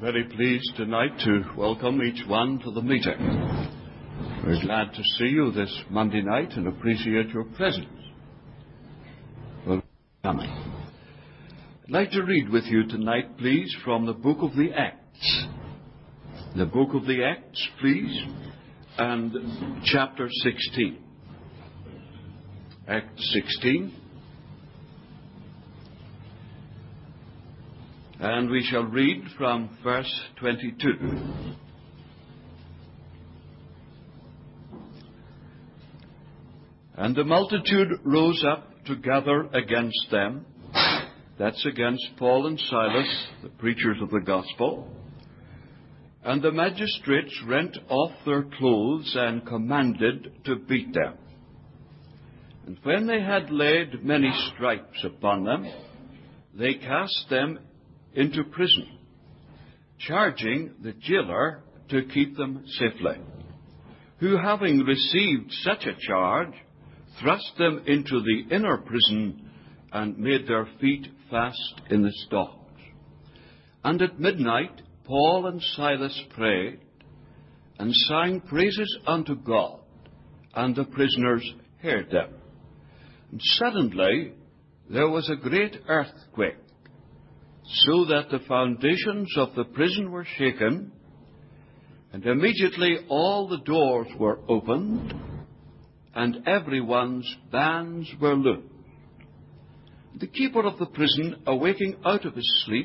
Very pleased tonight to welcome each one to the meeting. We're glad to see you this Monday night and appreciate your presence. Well, coming. I'd like to read with you tonight, please, from the book of the Acts. The book of the Acts, please, and chapter 16. Acts 16. And we shall read from verse 22. And the multitude rose up to gather against them. That's against Paul and Silas, the preachers of the gospel. And the magistrates rent off their clothes and commanded to beat them. And when they had laid many stripes upon them, they cast them into prison, charging the jailer to keep them safely, who, having received such a charge, thrust them into the inner prison and made their feet fast in the stocks. And at midnight Paul and Silas prayed and sang praises unto God, and the prisoners heard them. And suddenly there was a great earthquake, so that the foundations of the prison were shaken, and immediately all the doors were opened, and everyone's bands were loosed. The keeper of the prison, awaking out of his sleep,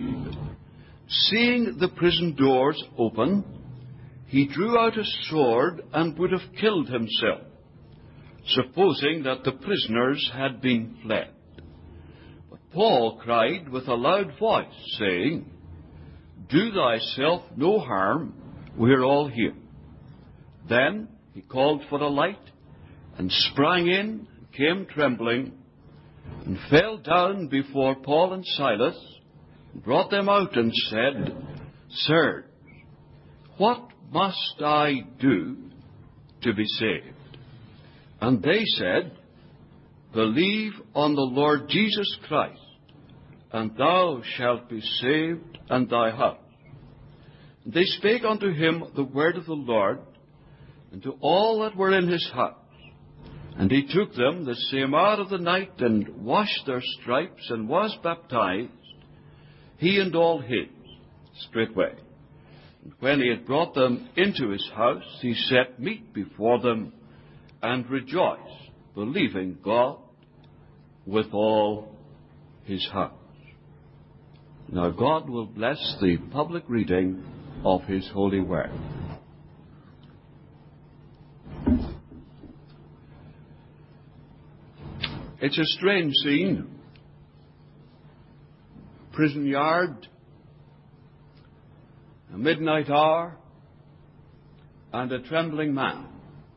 seeing the prison doors open, he drew out a sword and would have killed himself, supposing that the prisoners had been fled. Paul cried with a loud voice, saying, Do thyself no harm, we're all here. Then he called for a light, and sprang in, and came trembling, and fell down before Paul and Silas, and brought them out, and said, Sirs, what must I do to be saved? And they said, Believe on the Lord Jesus Christ, and thou shalt be saved and thy house. And they spake unto him the word of the Lord, and to all that were in his house. And he took them the same hour of the night, and washed their stripes, and was baptized, he and all his, straightway. And when he had brought them into his house, he set meat before them, and rejoiced, believing God with all his heart. Now God will bless the public reading of his holy word. It's a strange scene. Prison yard, a midnight hour, and a trembling man.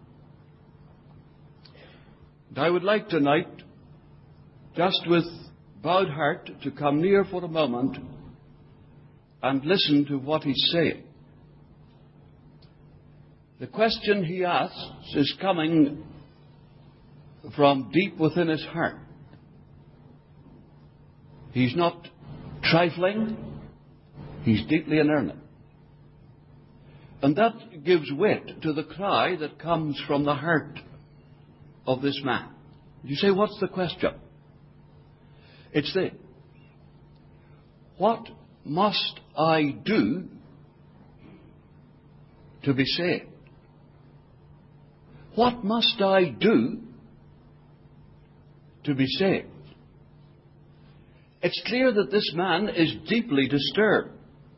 And I would like tonight, just with bowed heart, to come near for a moment and listen to what he's saying. The question he asks is coming from deep within his heart. He's not trifling, he's deeply in earnest. And that gives weight to the cry that comes from the heart of this man. You say, what's the question? It's this: what must I do to be saved? What must I do to be saved? It's clear that this man is deeply disturbed.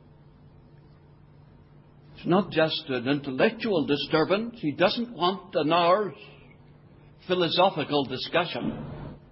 It's not just an intellectual disturbance. He doesn't want an hour's philosophical discussion.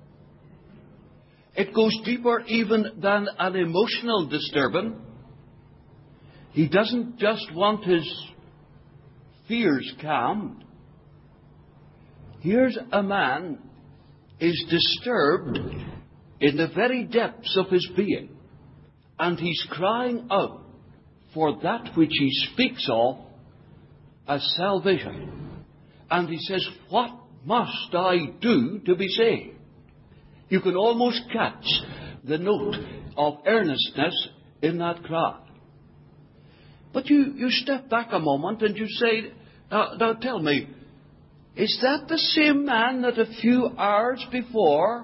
It goes deeper even than an emotional disturbance. He doesn't just want his fears calmed. Here's a man is disturbed in the very depths of his being, and he's crying out for that which he speaks of as salvation. And he says, what must I do to be saved? You can almost catch the note of earnestness in that cry. But you step back a moment and you say, now tell me, is that the same man that a few hours before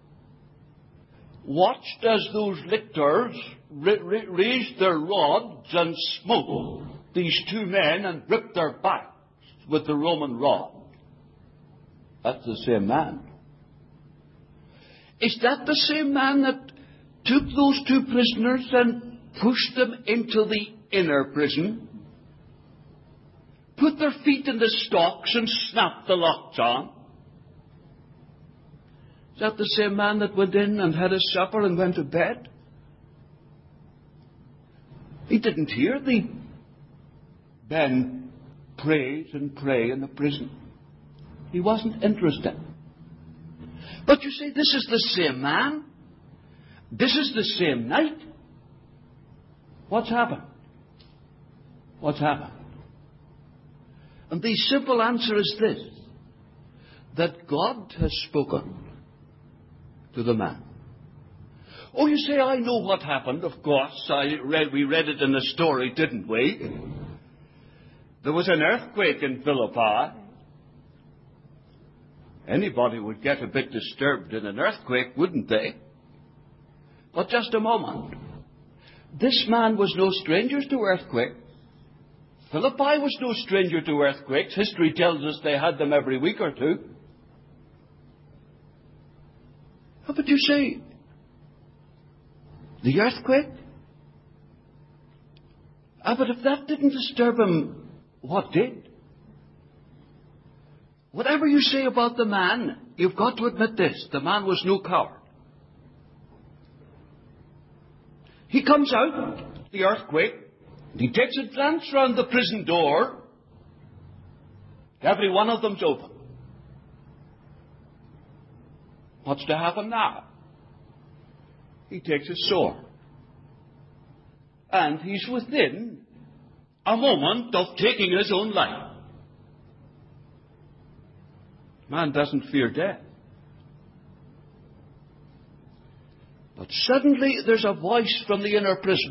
watched as those lictors raised their rods and smote these two men and ripped their backs with the Roman rod? That's the same man. Is that the same man that took those two prisoners and pushed them into the inner prison, put their feet in the stocks and snapped the locks on? Is that the same man that went in and had his supper and went to bed? He didn't hear the men praise and pray in the prison. He wasn't interested. But you say, this is the same man. This is the same night. What's happened? What's happened? And the simple answer is this: that God has spoken to the man. Oh, you say, I know what happened, of course. We read it in the story, didn't we? There was an earthquake in Philippi. Anybody would get a bit disturbed in an earthquake, wouldn't they? But just a moment. This man was no stranger to earthquakes. Philippi was no stranger to earthquakes. History tells us they had them every week or two. How would you say? The earthquake? But if that didn't disturb him, what did? Whatever you say about the man, you've got to admit this: the man was no coward. He comes out, the earthquake, he takes a glance round the prison door. Every one of them's open. What's to happen now? He takes his sword. And he's within a moment of taking his own life. Man doesn't fear death. But suddenly there's a voice from the inner prison.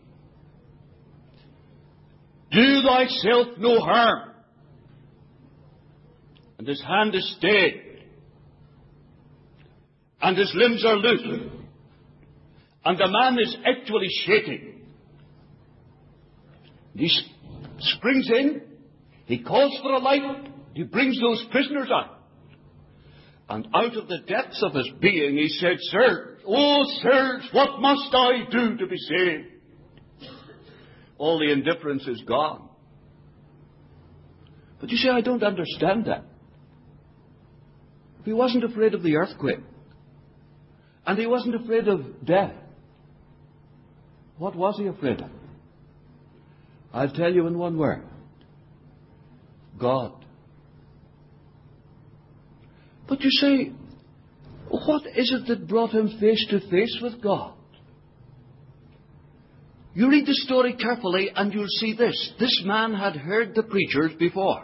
Do thyself no harm. And his hand is stayed. And his limbs are loose. And the man is actually shaking. He springs in. He calls for a light. He brings those prisoners out. And out of the depths of his being he said, Sirs, oh sirs, what must I do to be saved? All the indifference is gone. But you see, I don't understand that. If he wasn't afraid of the earthquake, and he wasn't afraid of death, what was he afraid of? I'll tell you in one word: God. But you say, what is it that brought him face to face with God? You read the story carefully and you'll see this. This man had heard the preachers before.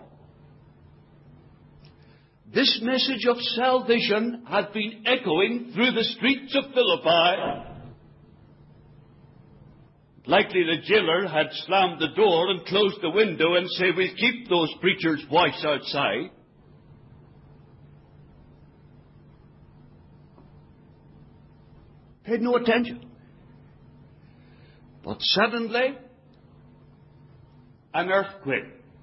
This message of salvation had been echoing through the streets of Philippi. Likely the jailer had slammed the door and closed the window and said, we'll keep those preachers' voice outside. Paid no attention. But suddenly, an earthquake.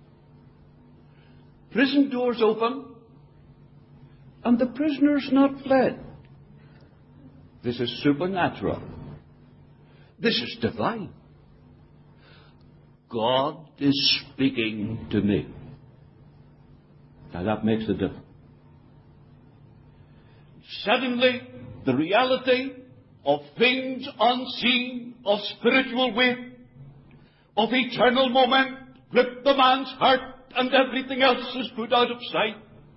Prison doors open, and the prisoners not fled. This is supernatural. This is divine. God is speaking to me. Now that makes a difference. Suddenly, the reality of things unseen, of spiritual weight, of eternal moment, gripped the man's heart, and everything else is put out of sight.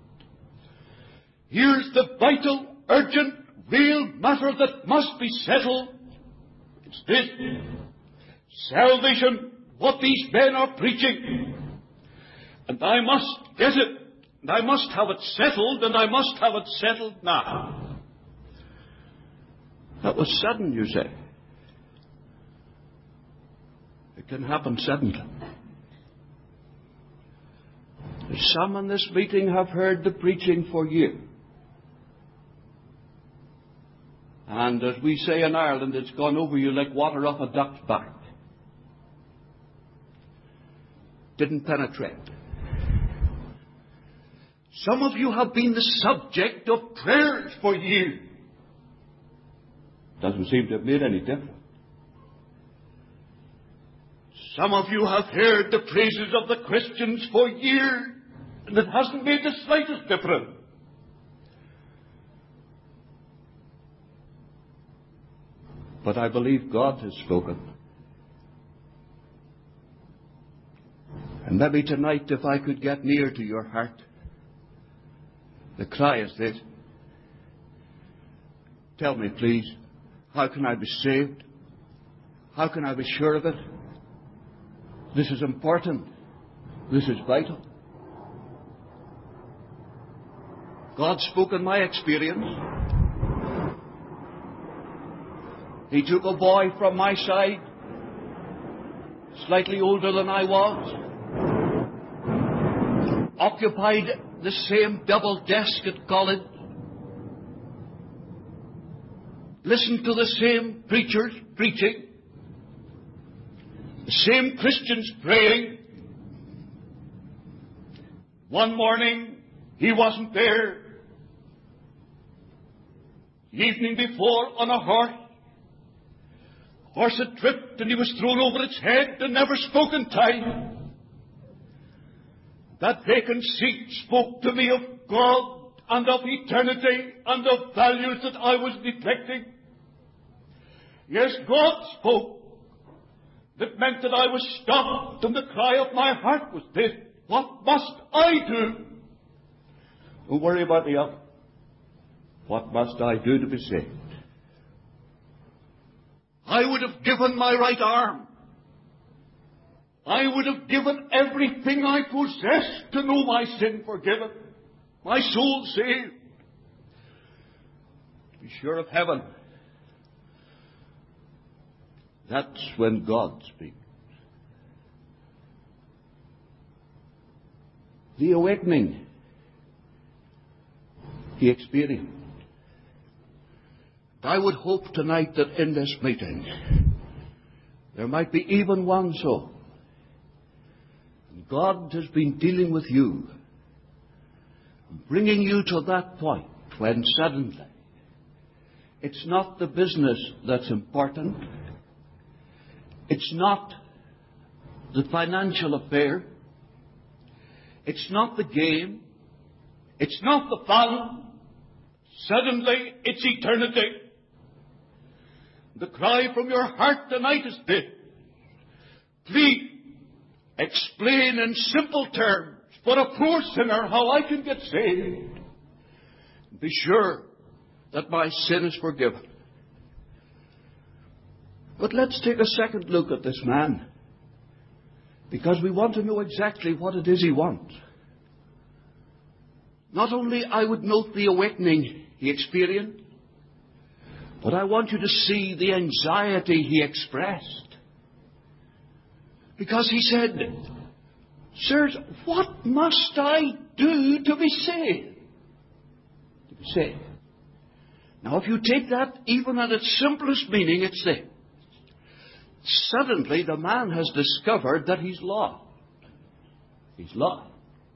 Here's the vital, urgent, real matter that must be settled. It's this: salvation, what these men are preaching. And I must get it, and I must have it settled, and I must have it settled now. That was sudden, you say. It can happen suddenly. Some in this meeting have heard the preaching for years. And as we say in Ireland, it's gone over you like water off a duck's back. Didn't penetrate. Some of you have been the subject of prayers for years. Doesn't seem to have made any difference. Some of you have heard the praises of the Christians for years, and it hasn't made the slightest difference. But I believe God has spoken. And maybe tonight, if I could get near to your heart, the cry is this: tell me, please, how can I be saved? How can I be sure of it? This is important. This is vital. God spoke in my experience. He took a boy from my side, slightly older than I was, occupied the same double desk at college, listened to the same preachers preaching, the same Christians praying. One morning, he wasn't there. The evening before, on a horse had tripped and he was thrown over its head and never spoke in time. That vacant seat spoke to me of God and of eternity and of values that I was neglecting. Yes, God spoke. That meant that I was stopped, and the cry of my heart was this: what must I do? Don't worry about the other. What must I do to be saved? I would have given my right arm. I would have given everything I possessed to know my sin forgiven, my soul saved, to be sure of heaven. That's when God speaks. The awakening he experienced. I would hope tonight that in this meeting there might be even one soul. God has been dealing with you, bringing you to that point when suddenly it's not the business that's important. It's not the financial affair. It's not the game. It's not the fun. Suddenly, it's eternity. The cry from your heart tonight is this: please explain in simple terms for a poor sinner how I can get saved. Be sure that my sin is forgiven. But let's take a second look at this man, because we want to know exactly what it is he wants. Not only I would note the awakening he experienced, but I want you to see the anxiety he expressed. Because he said, sirs, what must I do to be saved? To be saved. Now, if you take that even at its simplest meaning, it's this: suddenly the man has discovered that he's lost. He's lost.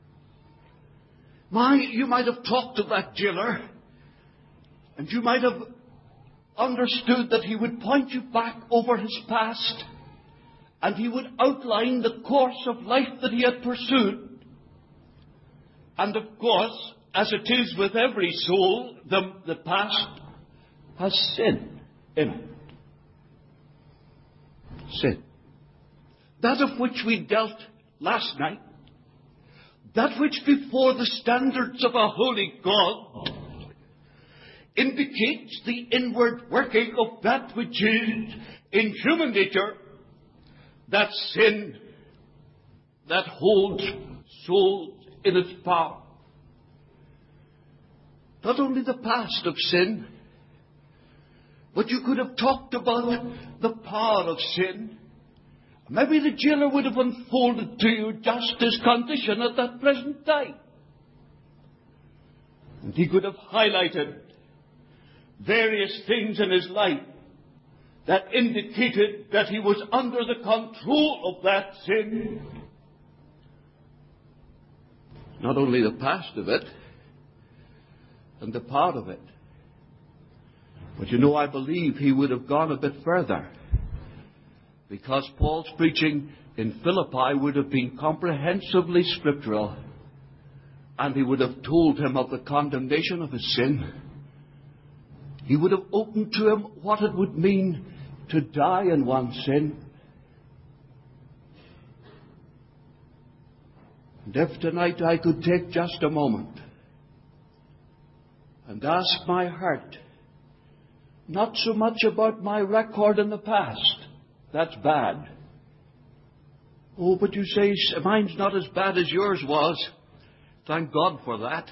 You might have talked to that jailer, and you might have understood that he would point you back over his past, and he would outline the course of life that he had pursued. And of course, as it is with every soul, the past has sin in it. Sin. That of which we dealt last night, that which before the standards of a holy God indicates the inward working of that which is in human nature, that sin that holds souls in its power. Not only the past of sin, but you could have talked about the power of sin Maybe the jailer would have unfolded to you just his condition at that present time. And he could have highlighted various things in his life that indicated that he was under the control of that sin. Not only the past of it and the part of it, but I believe he would have gone a bit further, because Paul's preaching in Philippi would have been comprehensively scriptural, and he would have told him of the condemnation of his sin. He would have opened to him what it would mean to die in one's sin. And if tonight I could take just a moment and ask my heart, not so much about my record in the past, that's bad. Oh, but you say mine's not as bad as yours was. Thank God for that.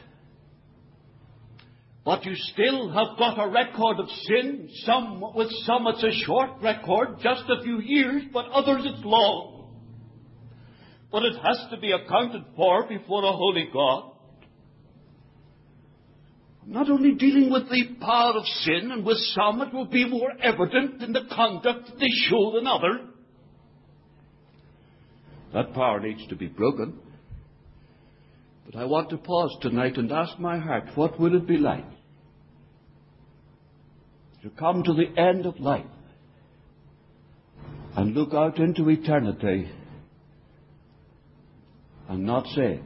But you still have got a record of sin. With some it's a short record, just a few years, but others it's long. But it has to be accounted for before a holy God. I'm not only dealing with the power of sin, and with some it will be more evident in the conduct that they show than others. That power needs to be broken. But I want to pause tonight and ask my heart, what would it be like to come to the end of life and look out into eternity and not say,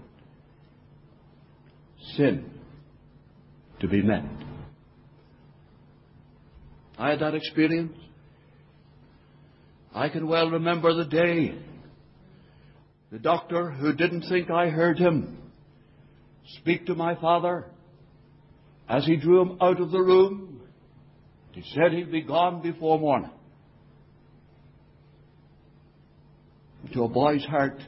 sin to be met? I had that experience. I can well remember the day the doctor, who didn't think I heard him speak to my father, as he drew him out of the room, he said he'd be gone before morning. To a boy's heart,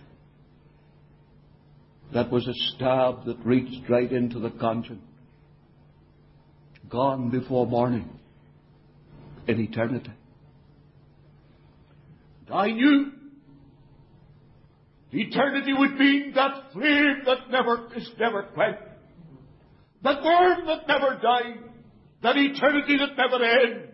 that was a stab that reached right into the conscience. Gone before morning in eternity. And I knew eternity would be that flame that is never quenched, that worm that never dies, that eternity that never ends.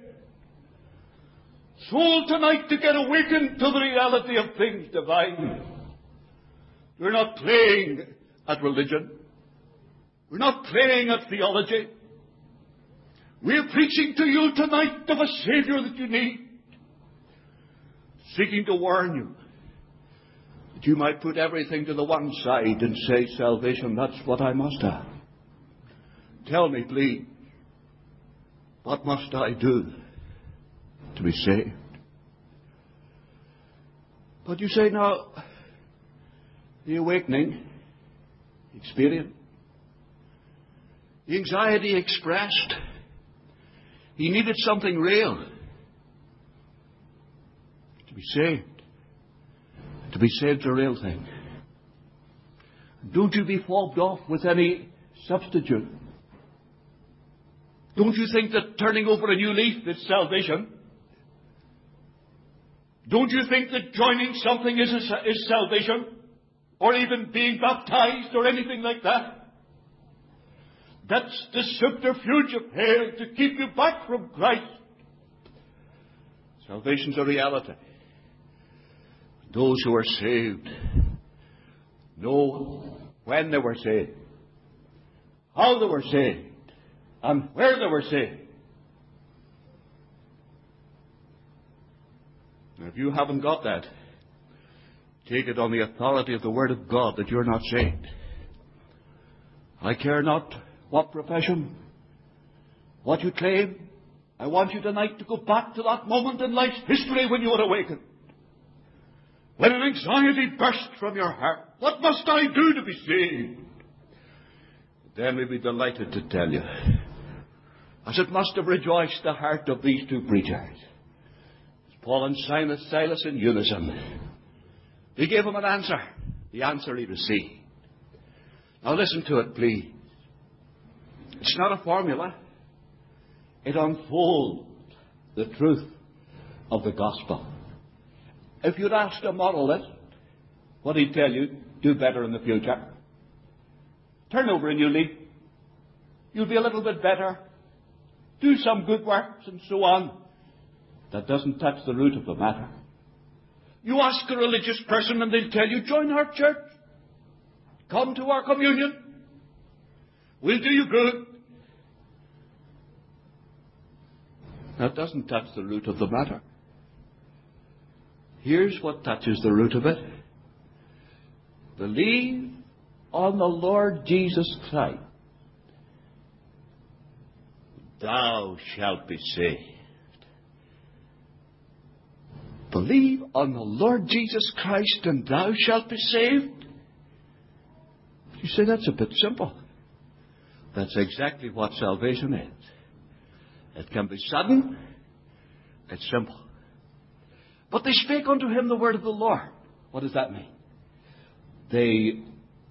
Soul tonight to get awakened to the reality of things divine. We're not playing at religion. We're not playing at theology. We're preaching to you tonight of a Savior that you need, seeking to warn you that you might put everything to the one side and say, salvation, that's what I must have. Tell me, please, what must I do to be saved? But you say now, the awakening experience, the anxiety expressed, he needed something real to be saved. To be saved, a real thing. Don't you be fobbed off with any substitute. Don't you think that turning over a new leaf is salvation? Don't you think that joining something is salvation? Or even being baptized or anything like that? That's the subterfuge of hell to keep you back from Christ. Salvation's a reality. Those who are saved know when they were saved, how they were saved, and where they were saved. Now, if you haven't got that, take it on the authority of the Word of God that you're not saved. I care not what profession, what you claim. I want you tonight to go back to that moment in life's history when you were awakened. When an anxiety burst from your heart, what must I do to be saved? Then we'll be delighted to tell you, as it must have rejoiced the heart of these two preachers, Paul and Silas in unison. They gave him an answer, the answer he received. Now listen to it, please. It's not a formula. It unfolds the truth of the gospel. If you'd asked a moralist, what he'd tell you, do better in the future. Turn over a new leaf. You'll be a little bit better. Do some good works and so on. That doesn't touch the root of the matter. You ask a religious person and they'll tell you, join our church. Come to our communion. We'll do you good. That doesn't touch the root of the matter. Here's what touches the root of it. Believe on the Lord Jesus Christ. Thou shalt be saved. Believe on the Lord Jesus Christ and thou shalt be saved. You say, that's a bit simple. That's exactly what salvation is. It can be sudden. It's simple. But they spake unto him the word of the Lord. What does that mean? They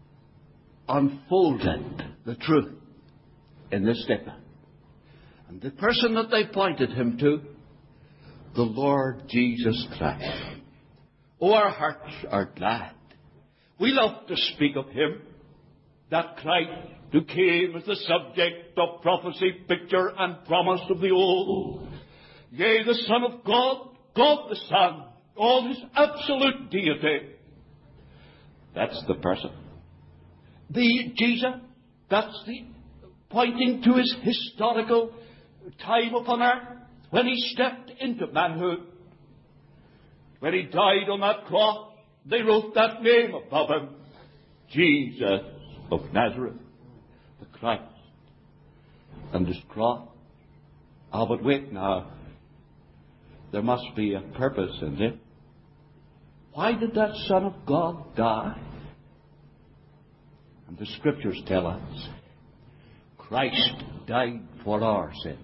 unfolded the truth in this statement. And the person that they pointed him to, the Lord Jesus Christ. Oh, our hearts are glad. We love to speak of him, that Christ who came as the subject of prophecy, picture, and promise of the old. Yea, the Son of God, God the Son, all his absolute deity. That's the person. The Jesus, that's the pointing to his historical time upon earth, when he stepped into manhood. When he died on that cross, they wrote that name above him, Jesus of Nazareth, the Christ. And his cross. Ah, but wait now. There must be a purpose in it. Why did that Son of God die? And the Scriptures tell us, Christ died for our sins.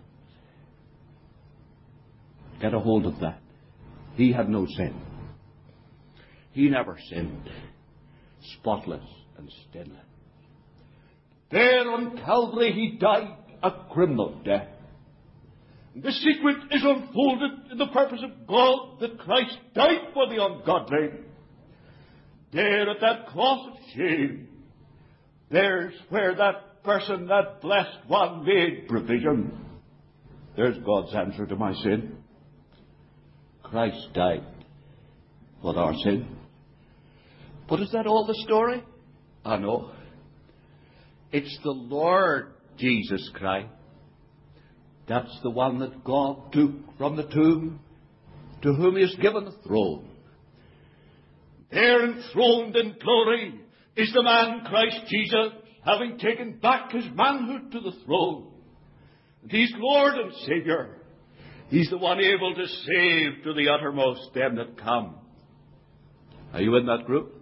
Get a hold of that. He had no sin. He never sinned. Spotless and stainless. There on Calvary he died a criminal death. The secret is unfolded in the purpose of God that Christ died for the ungodly. There at that cross of shame, there's where that person, that blessed one, made provision. There's God's answer to my sin. Christ died for our sin. But is that all the story? I know. It's the Lord Jesus Christ. That's the one that God took from the tomb, to whom he has given the throne. There enthroned in glory is the man Christ Jesus, having taken back his manhood to the throne. And he's Lord and Saviour. He's the one able to save to the uttermost them that come. Are you in that group?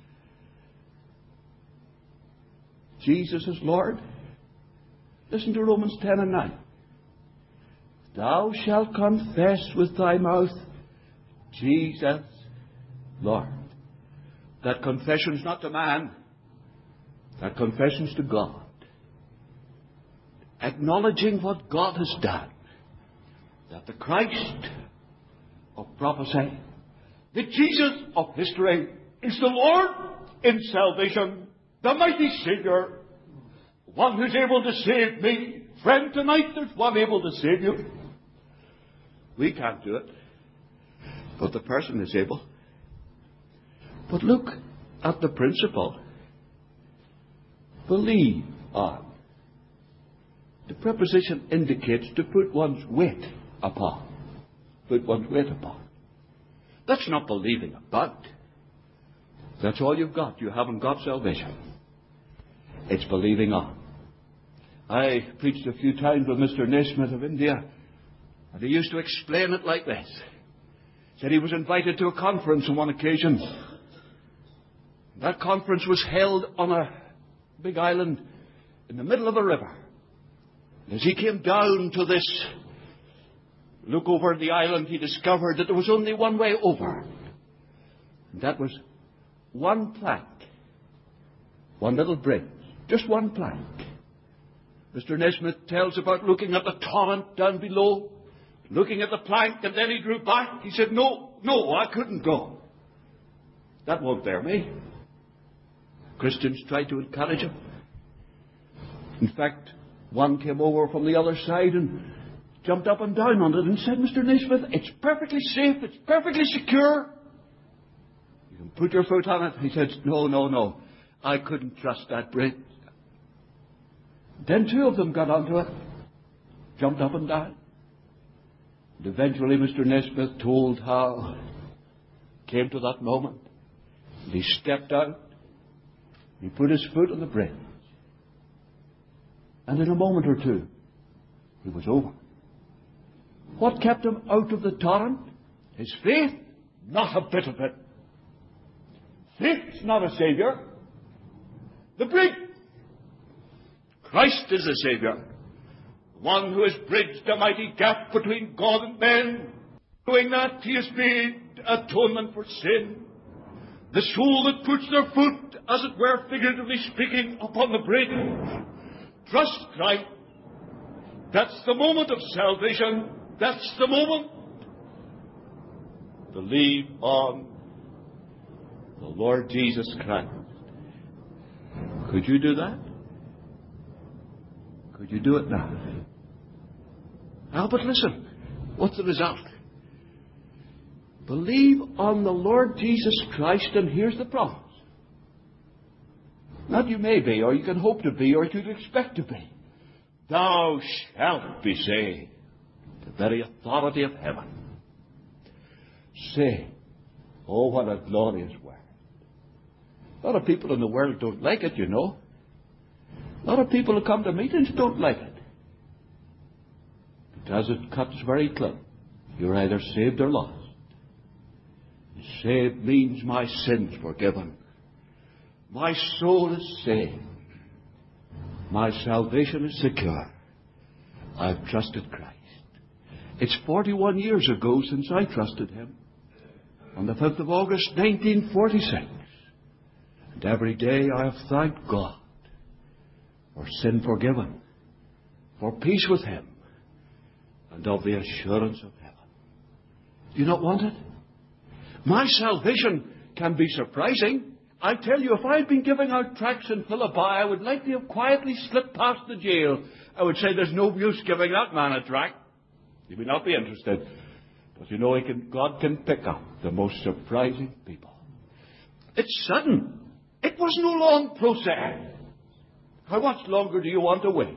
Jesus is Lord. Listen to Romans 10 and 9. Thou shalt confess with thy mouth, Jesus, Lord. That confession's not to man. That confession's to God. Acknowledging what God has done. That the Christ of prophecy, the Jesus of history, is the Lord in salvation, the mighty Saviour, one who's able to save me. Friend, tonight there's one able to save you. We can't do it, but the person is able. But look at the principle. Believe on. The preposition indicates to put one's weight upon. Put one's weight upon. That's not believing about. That's all you've got. You haven't got salvation. It's believing on. I preached a few times with Mr. Naismith of India, and he used to explain it like this. He said he was invited to a conference on one occasion. That conference was held on a big island in the middle of a river. As he came down to this look over the island, he discovered that there was only one way over. And that was one plank. One little bridge. Just one plank. Mr. Naismith tells about looking at the torrent down below, looking at the plank, and then he drew back. He said, no, I couldn't go. That won't bear me. Christians tried to encourage him. In fact, one came over from the other side and jumped up and down on it and said, Mr. Naismith, it's perfectly safe, it's perfectly secure. You can put your foot on it. He said, no, I couldn't trust that bridge. Then two of them got onto it, jumped up and down. And eventually Mr. Naismith told how it came to that moment. And he stepped out. He put his foot on the bridge. And in a moment or two, he was over. What kept him out of the torrent? His faith? Not a bit of it. Faith's not a saviour. The bridge. Christ is the Saviour. One who has bridged a mighty gap between God and men. Doing that, he has made atonement for sin. The soul that puts their foot, as it were, figuratively speaking, upon the bridge. Trust Christ. That's the moment of salvation. That's the moment. Believe on the Lord Jesus Christ. Could you do that? Could you do it now? But listen. What's the result? Believe on the Lord Jesus Christ, and here's the promise. Not you may be, or you can hope to be, or you can expect to be. Thou shalt be saved. The very authority of heaven. Say, oh, what a glorious word. A lot of people in the world don't like it, you know. A lot of people who come to meetings don't like it. Because it cuts very close. You're either saved or lost. Saved means my sins forgiven. My soul is saved. My salvation is secure. I've trusted Christ. It's 41 years ago since I trusted Him. On the 5th of August, 1946. And every day I have thanked God for sin forgiven, for peace with Him, and of the assurance of heaven. Do you not want it? My salvation can be surprising. I tell you, if I had been giving out tracts in Philippi, I would likely have quietly slipped past the jail. I would say, there's no use giving that man a tract. He would not be interested. But you know, God can pick up the most surprising people. It's sudden. It was no long process. How much longer do you want to wait?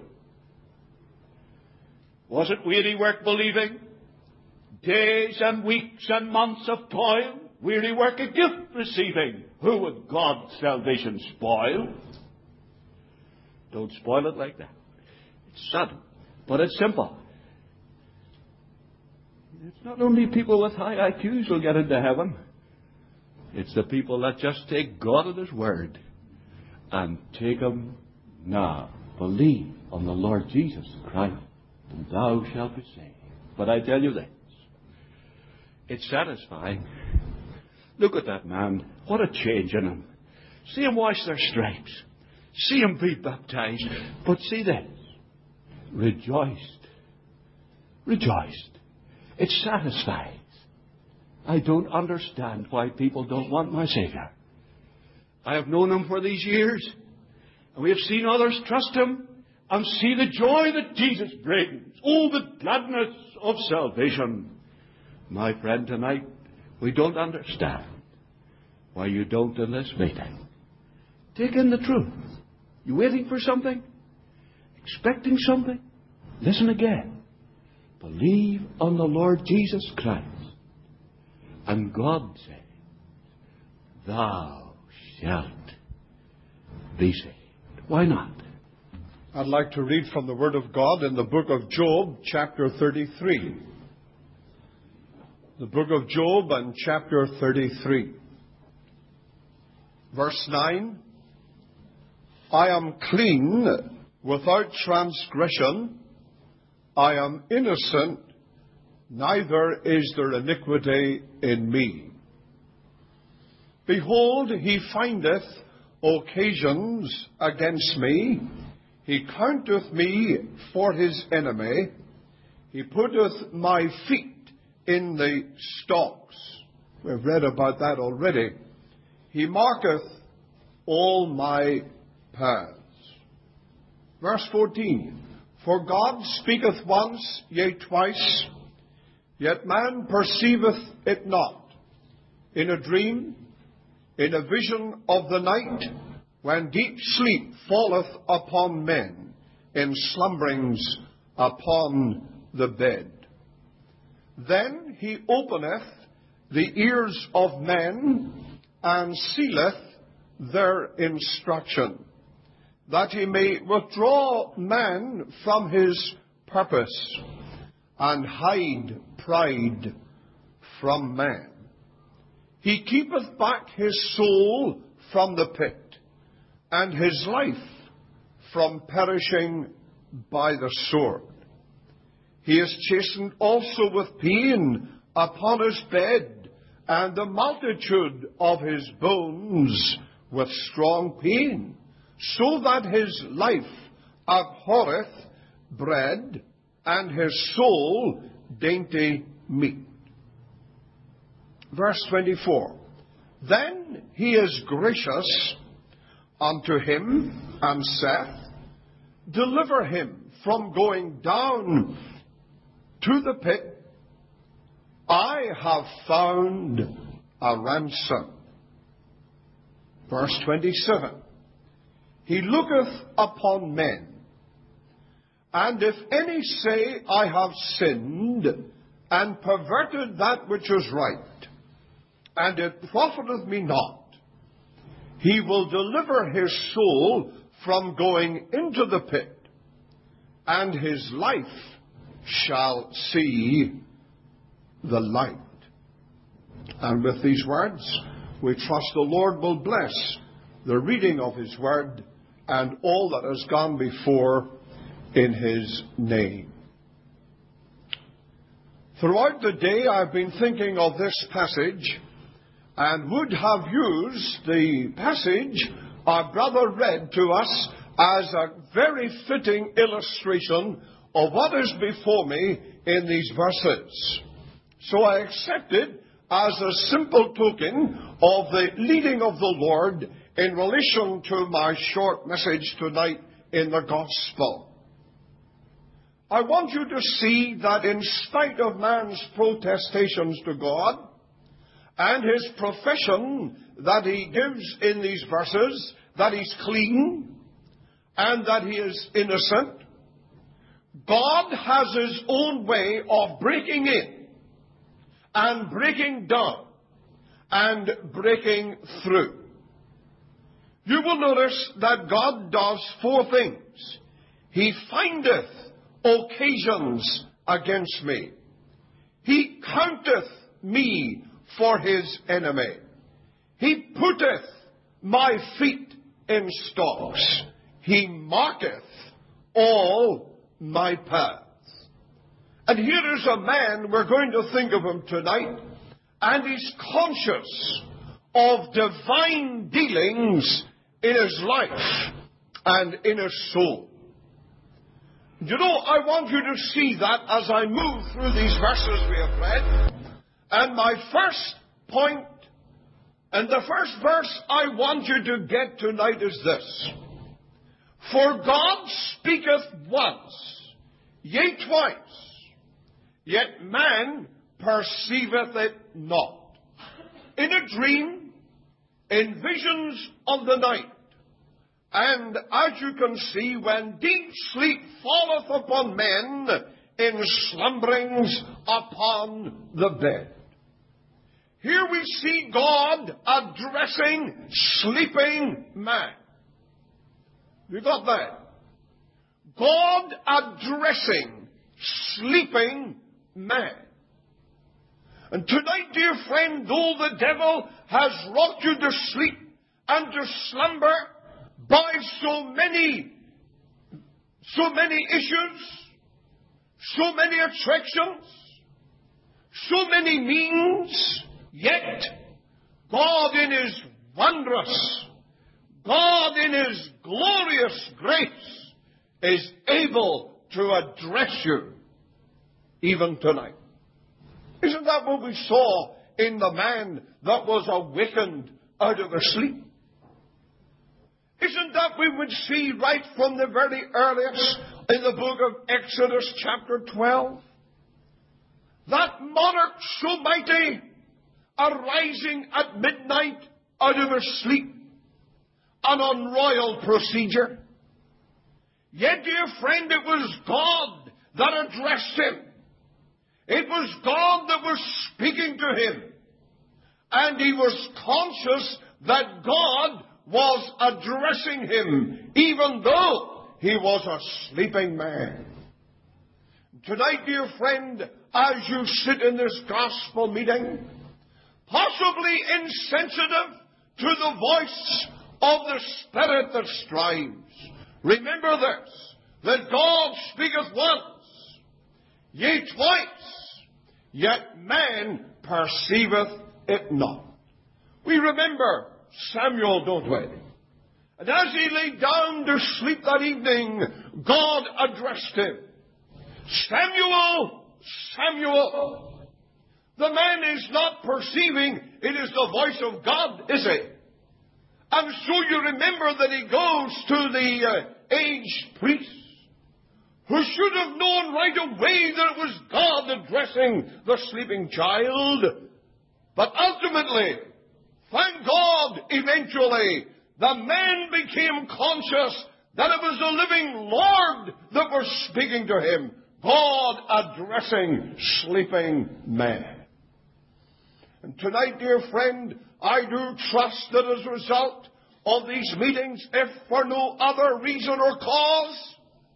Was it weary work believing? Days and weeks and months of toil? Weary work a gift receiving? Who would God's salvation spoil? Don't spoil it like that. It's sudden, but it's simple. It's not only people with high IQs who'll get into heaven. It's the people that just take God at His word and take Him now. Believe on the Lord Jesus Christ, and thou shalt be saved. But I tell you this, it's satisfying. Look at that man. What a change in him. See him wash their stripes. See him be baptized. But see this. Rejoiced. Rejoiced. It satisfies. I don't understand why people don't want my Saviour. I have known Him for these years. And we have seen others trust Him and see the joy that Jesus brings. Oh, the gladness of salvation. My friend, tonight, we don't understand why you don't in this meeting. Take in the truth. You waiting for something? Expecting something? Listen again. Believe on the Lord Jesus Christ. And God said, thou shalt be saved. Why not? I'd like to read from the Word of God in the book of Job, chapter 33. The book of Job and chapter 33. Verse 9. I am clean, without transgression. I am innocent, neither is there iniquity in me. Behold, he findeth occasions against me. He counteth me for his enemy. He putteth my feet in the stocks. We've read about that already. He marketh all my paths. Verse 14. For God speaketh once, yea, twice, yet man perceiveth it not. In a dream, in a vision of the night, when deep sleep falleth upon men, in slumberings upon the bed. Then he openeth the ears of men, and sealeth their instruction, that he may withdraw man from his purpose, and hide pride from man. He keepeth back his soul from the pit, and his life from perishing by the sword. He is chastened also with pain upon his bed, and the multitude of his bones with strong pain, so that his life abhorreth bread, and his soul dainty meat. Verse 24. Then he is gracious unto him, and saith, deliver him from going down to the pit. I have found a ransom. Verse 27. He looketh upon men, and if any say, I have sinned, and perverted that which is right, and it profiteth me not, he will deliver his soul from going into the pit, and his life shall see the light. And with these words, we trust the Lord will bless the reading of his word and all that has gone before in his name. Throughout the day I've been thinking of this passage, and would have used the passage our brother read to us as a very fitting illustration of what is before me in these verses. So I accept it as a simple token of the leading of the Lord in relation to my short message tonight in the Gospel. I want you to see that in spite of man's protestations to God, and his profession that he gives in these verses, that he's clean, and that he is innocent, God has his own way of breaking in, and breaking down, and breaking through. You will notice that God does four things. He findeth occasions against me. He counteth me for his enemy. He putteth my feet in stocks. He marketh all my paths. And here is a man, we're going to think of him tonight, and he's conscious of divine dealings in his life and in his soul. You know, I want you to see that as I move through these verses we have read. And my first point, and the first verse I want you to get tonight is this. For God speaketh once, yea, twice, yet man perceiveth it not. In a dream, in visions of the night, and as you can see, when deep sleep falleth upon men, in slumberings upon the bed. Here we see God addressing sleeping man. You got that? God addressing sleeping man. And tonight, dear friend, though the devil has rocked you to sleep and to slumber by so many issues, so many attractions, so many means, yet God in his wondrous, God in his glorious grace is able to address you. even tonight. Isn't that what we saw in the man that was awakened out of a sleep? Isn't that we would see right from the very earliest in the book of Exodus chapter 12? That monarch so mighty, arising at midnight out of his sleep, and on royal procedure. Yet, dear friend, it was God that addressed him. It was God that was speaking to him. And he was conscious that God was addressing him, even though he was a sleeping man. Tonight, dear friend, as you sit in this gospel meeting, possibly insensitive to the voice of the Spirit that strives, remember this, that God speaketh once, yea twice, yet man perceiveth it not. We remember Samuel, don't we? And as he lay down to sleep that evening, God addressed him. Samuel, Samuel. The man is not perceiving it is the voice of God, is he? And so you remember that he goes to the aged priest, who should have known right away that it was God addressing the sleeping child. But ultimately, thank God, eventually, the man became conscious that it was the living Lord that was speaking to him. God addressing sleeping man. And tonight, dear friend, I do trust that as a result of these meetings, if for no other reason or cause,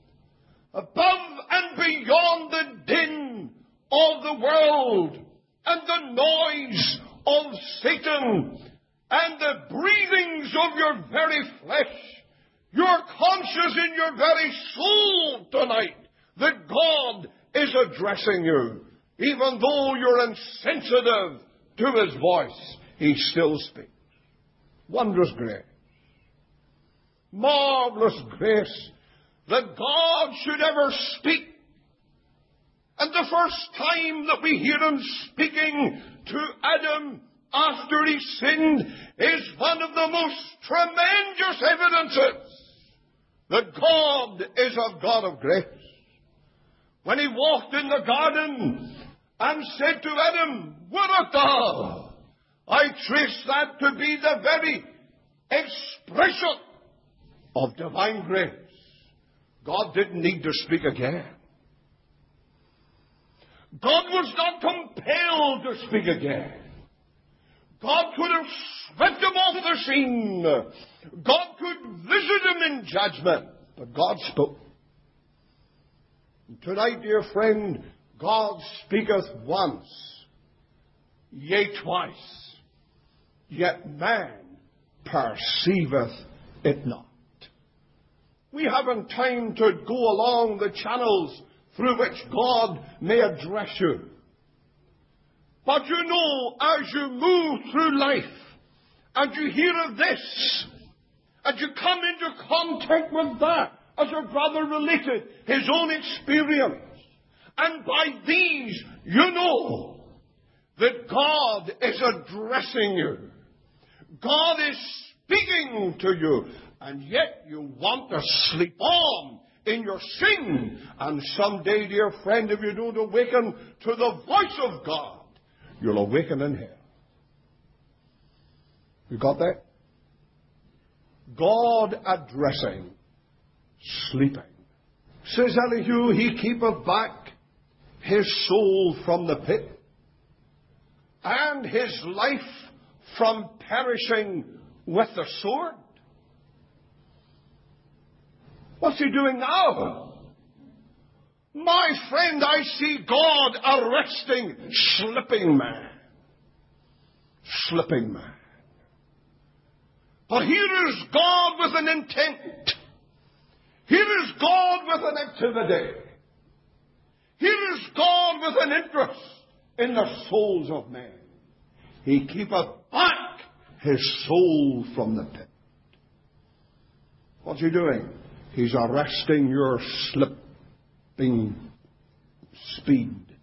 above and beyond the din of the world and the noise of Satan and the breathings of your very flesh, you're conscious in your very soul tonight that God is addressing you. Even though you're insensitive to his voice, he still speaks. Wondrous grace. Marvelous grace that God should ever speak. And the first time that we hear him speaking to Adam after he sinned is one of the most tremendous evidences that God is a God of grace. When he walked in the garden and said to Adam, "Where art thou?" I trace that to be the very expression of divine grace. God didn't need to speak again. God was not compelled to speak again. God could have swept him off the scene. God could visit him in judgment. But God spoke. Tonight, dear friend, God speaketh once, yea twice, yet man perceiveth it not. We haven't time to go along the channels through which God may address you. But you know, as you move through life, and you hear of this, and you come into contact with that, as your brother related, his own experience, and by these you know that God is addressing you. God is speaking to you, and yet you want to sleep on in your sin. And someday, dear friend, if you don't awaken to the voice of God, you'll awaken in hell. You got that? God addressing sleeping. Says Elihu, he keepeth back his soul from the pit, and his life from perishing with the sword. What's he doing now? My friend, I see God arresting slipping man. Slipping man. But here is God with an intent. Here is God with an activity. Here is God with an interest in the souls of men. He keepeth back his soul from the pit. What's he doing? He's arresting your slipping speed.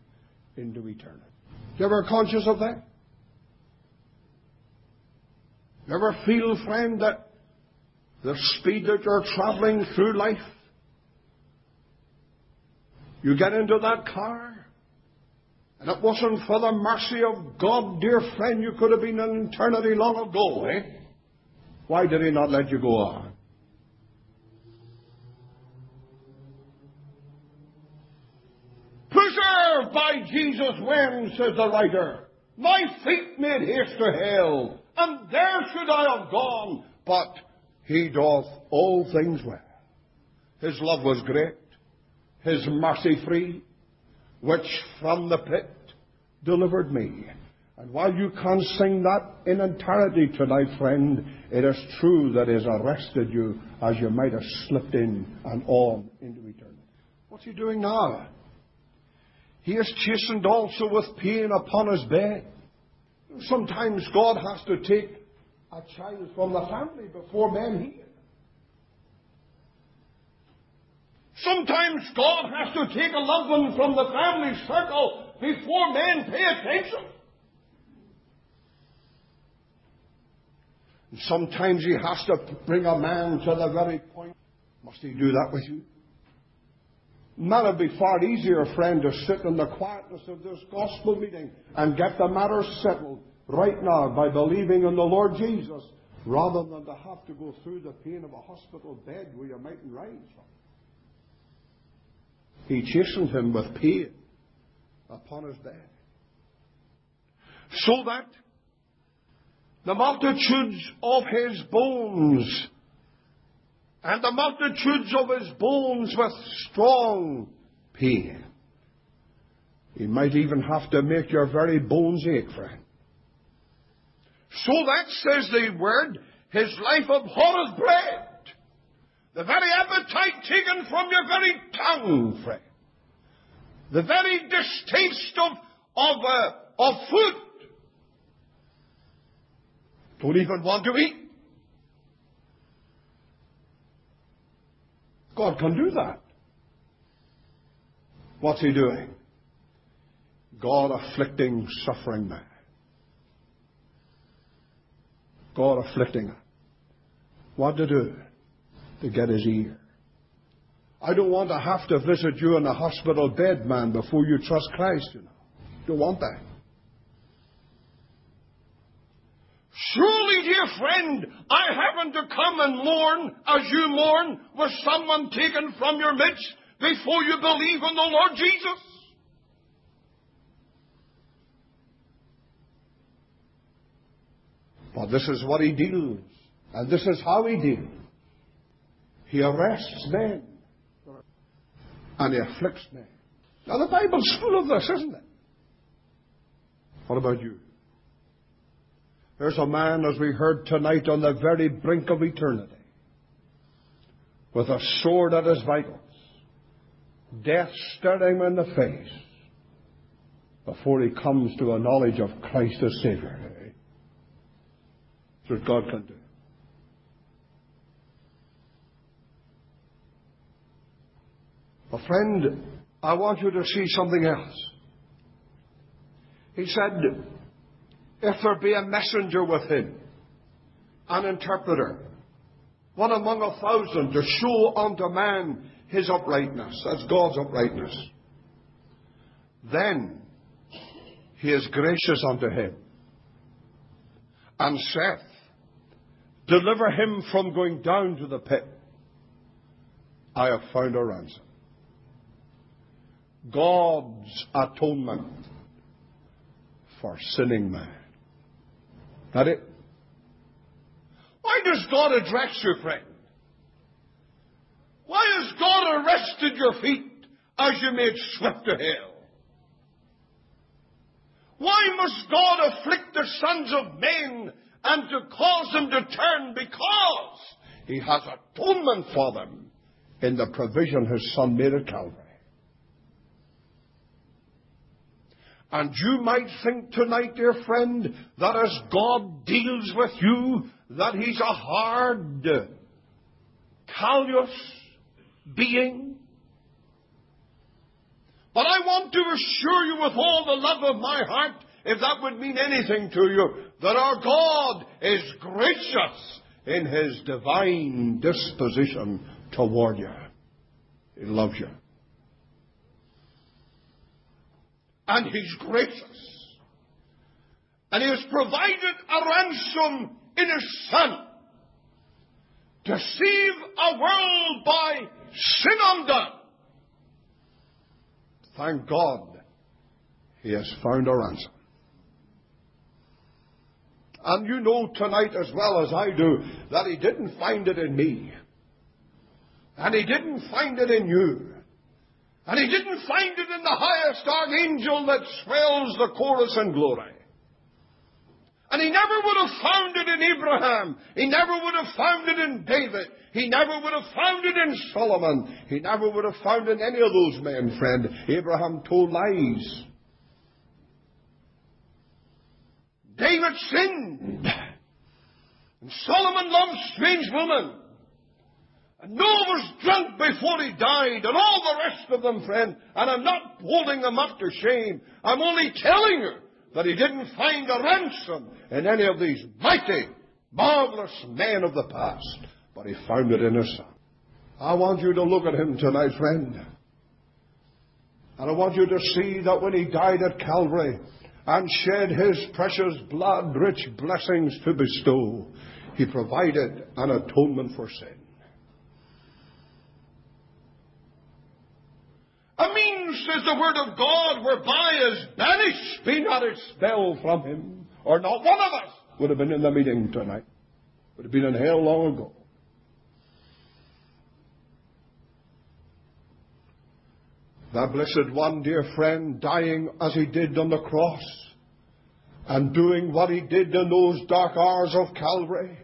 into eternity. You ever conscious of that? You ever feel, friend, that the speed that you're traveling through life, you get into that car, and it wasn't for the mercy of God, dear friend, you could have been in eternity long ago, eh? Why did He not let you go on? Preserved by Jesus when, says the writer, my feet made haste to hell, and there should I have gone. But He doth all things well. His love was great, His mercy free, which from the pit delivered me. And while you can't sing that in entirety tonight, friend, it is true that He has arrested you as you might have slipped in and on into eternity. What's He doing now? He is chastened also with pain upon His bed. Sometimes God has to take a child from the family before men hear. Sometimes God has to take a loved one from the family circle before men pay attention. And sometimes He has to bring a man to the very point. Must He do that with you? Man, it'd be far easier, friend, to sit in the quietness of this gospel meeting and get the matter settled right now by believing in the Lord Jesus, rather than to have to go through the pain of a hospital bed where you mightn't rise from. He chastened him with pain upon His bed, so that the multitudes of His bones, and the multitudes of His bones with strong pain. He might even have to make your very bones ache, friend. So that, says the word, His life abhorreth bread. The very appetite taken from your very tongue, friend. The very distaste of food. Don't even want to eat. God can do that. What's He doing? God afflicting suffering man. God afflicting him. What to do? To get His ear. I don't want to have to visit you in a hospital bed, man, before you trust Christ, you know. Don't want that. Surely, dear friend, I happen to come and mourn as you mourn with someone taken from your midst before you believe in the Lord Jesus. But this is what He deals, and this is how He deals. He arrests men, and He afflicts men. Now, the Bible's full of this, isn't it? What about you? There's a man, as we heard tonight, on the very brink of eternity, with a sword at his vitals, death staring him in the face, before he comes to a knowledge of Christ as Savior. That's what God can do. But friend, I want you to see something else. He said, if there be a messenger with Him, an interpreter, one among 1,000, to show unto man his uprightness, that's God's uprightness, then He is gracious unto him, and saith, deliver him from going down to the pit. I have found a ransom. God's atonement for sinning man. That it? Why does God address you, friend? Why has God arrested your feet as you made swift to hell? Why must God afflict the sons of men and to cause them to turn? Because He has atonement for them in the provision His Son made at Calvary. And you might think tonight, dear friend, that as God deals with you, that He's a hard, callous being. But I want to assure you with all the love of my heart, if that would mean anything to you, that our God is gracious in His divine disposition toward you. He loves you. And He's gracious. And He has provided a ransom in His Son to save a world by sin undone. Thank God He has found a ransom. And you know tonight as well as I do that He didn't find it in me. And He didn't find it in you. And He didn't find it in the highest archangel that swells the chorus in glory. And He never would have found it in Abraham. He never would have found it in David. He never would have found it in Solomon. He never would have found it in any of those men, friend. Abraham told lies. David sinned. And Solomon loved strange women. And Noah was drunk before he died, and all the rest of them, friend. And I'm not holding them up to shame. I'm only telling you that he didn't find a ransom in any of these mighty, marvelous men of the past. But he found it in His Son. I want you to look at Him tonight, friend. And I want you to see that when He died at Calvary and shed His precious blood, rich blessings to bestow, He provided an atonement for sin. A means, says the Word of God, whereby is banished be not its spell from Him. Or not one of us would have been in the meeting tonight. Would have been in hell long ago. That blessed one, dear friend, dying as He did on the cross, and doing what He did in those dark hours of Calvary,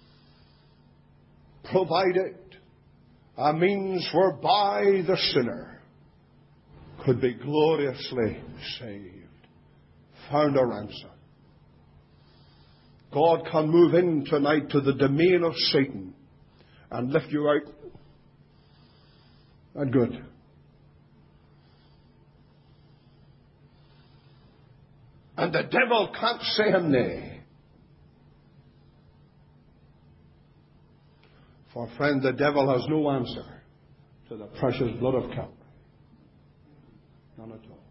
provided a means whereby the sinner could be gloriously saved, found a ransom. God can move in tonight to the domain of Satan and lift you out. And good. And the devil can't say Him nay. For friend, the devil has no answer to the precious blood of Calvary. None at all.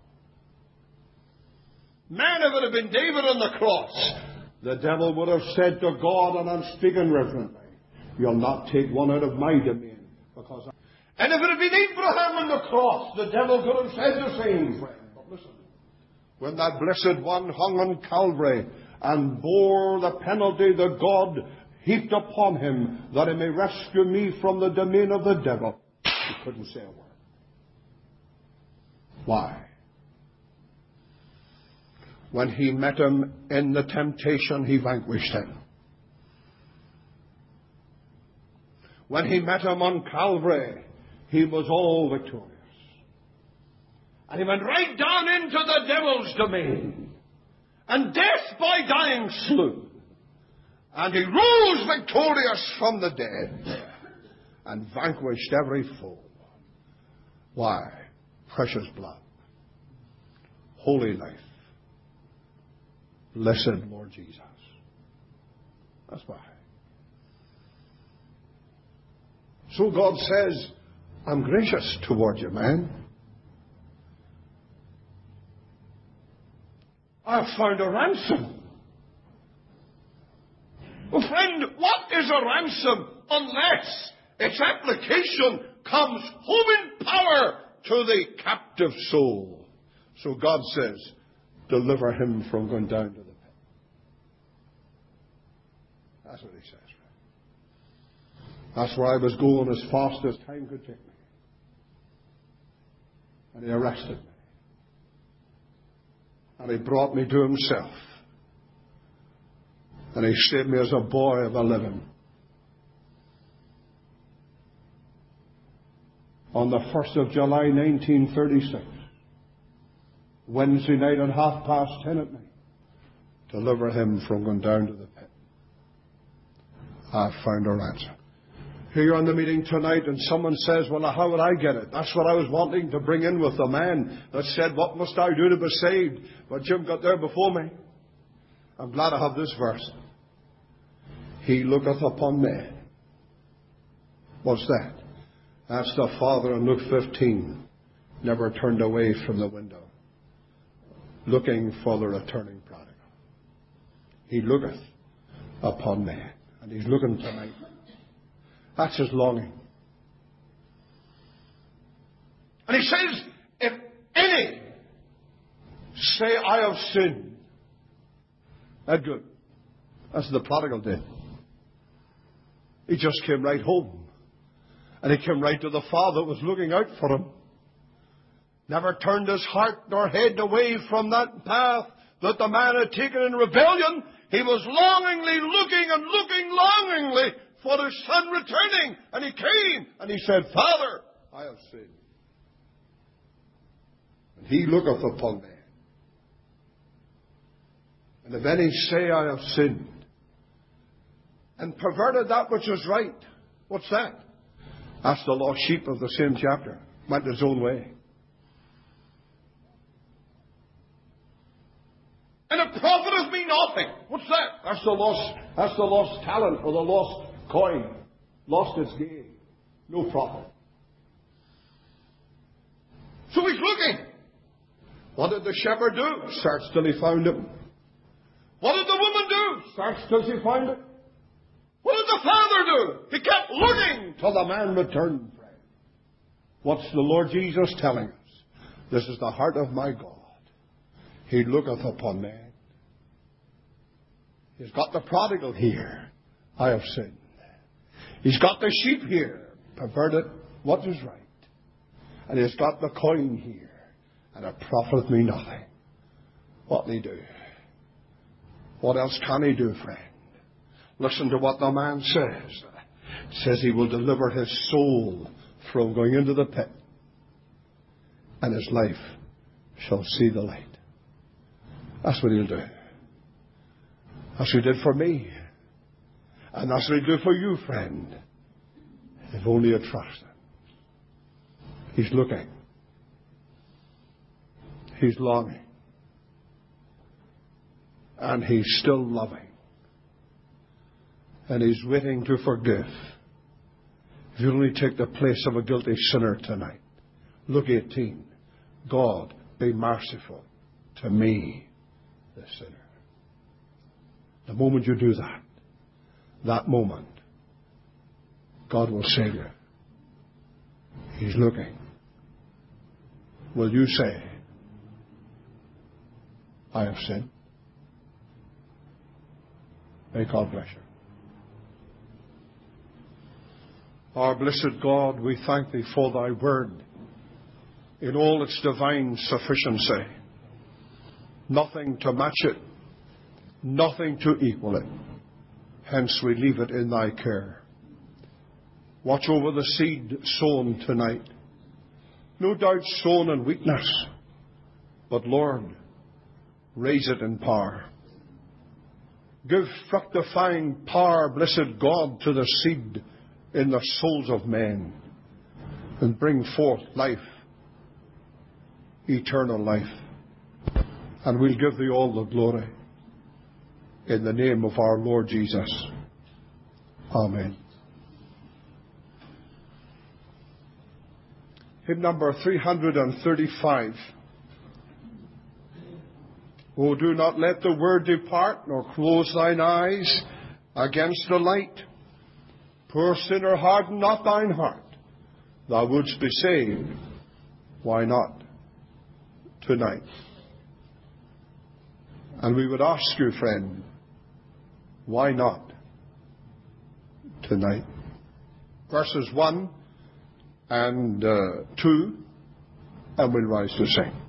Man, if it had been David on the cross, the devil would have said to God, and I'm speaking reverently, you'll not take one out of my domain. And if it had been Abraham on the cross, the devil could have said the same, friend. But listen, when that blessed one hung on Calvary and bore the penalty that God heaped upon Him, that He may rescue me from the domain of the devil, he couldn't say a word. Why? When He met Him in the temptation, He vanquished him. When He met Him on Calvary, He was all victorious. And He went right down into the devil's domain. And death by dying slew. And He rose victorious from the dead. And vanquished every foe. Why? Precious blood. Holy life. Blessed Lord Jesus. That's why. So God says, I'm gracious toward you, man. I've found a ransom. Well, friend, what is a ransom unless its application comes home in power to the captive soul? So God says, deliver him from going down to the pit. That's what He says. That's where I was going as fast as time could take me. And He arrested me. And He brought me to Himself. And He saved me as a boy of 11. On the 1st of July, 1936, Wednesday night at 10:30 at night, deliver him from going down to the pit. I found a ransom. Here on the meeting tonight, and someone says, well, how would I get it? That's what I was wanting to bring in with the man that said, what must I do to be saved? But Jim got there before me. I'm glad I have this verse. He looketh upon men. What's that? That's the Father in Luke 15. Never turned away from the window, looking for the returning prodigal. He looketh upon men. And He's looking tonight. That's His longing. And He says, if any say, I have sinned, that's good. That's what the prodigal did. He just came right home. And he came right to the Father that was looking out for him. Never turned his heart nor head away from that path that the man had taken in rebellion. He was longingly looking and looking longingly for his son returning. And he came and he said, Father, I have sinned. And He looketh upon man. And if any say, I have sinned, and perverted that which is right, what's that? That's the lost sheep of the same chapter. Went his own way. And it profiteth me nothing. What's that? That's the lost talent or the lost coin. Lost its gain. No profit. So he's looking. What did the shepherd do? Searched till he found him. What did the woman do? Searched till she found it. What did the Father do? He kept looking till the man returned, friend. What's the Lord Jesus telling us? This is the heart of my God. He looketh upon man. He's got the prodigal here. I have sinned. He's got the sheep here. Perverted what is right. And he's got the coin here. And it profiteth me nothing. What will he do? What else can he do, friend? Listen to what the man says. It says he will deliver his soul from going into the pit, and his life shall see the light. That's what he'll do. That's what he did for me. And that's what he'll do for you, friend. If only you trust him. He's looking. He's longing. And he's still loving. And he's waiting to forgive. If you only take the place of a guilty sinner tonight. Luke 18. God, be merciful to me, the sinner. The moment you do that, that moment, God will save you. He's looking. Will you say, I have sinned? May God bless you. Our blessed God, we thank Thee for Thy word in all its divine sufficiency. Nothing to match it, nothing to equal it. Hence we leave it in Thy care. Watch over the seed sown tonight. No doubt sown in weakness, but Lord, raise it in power. Give fructifying power, blessed God, to the seed in the souls of men, and bring forth life, eternal life. And we'll give Thee all the glory in the name of our Lord Jesus. Amen. Hymn number 335. Oh, do not let the word depart, nor close thine eyes against the light. Poor sinner, harden not thine heart. Thou wouldst be saved. Why not tonight? And we would ask you, friend, why not tonight? Verses 1 and 2, and we'll rise to sing.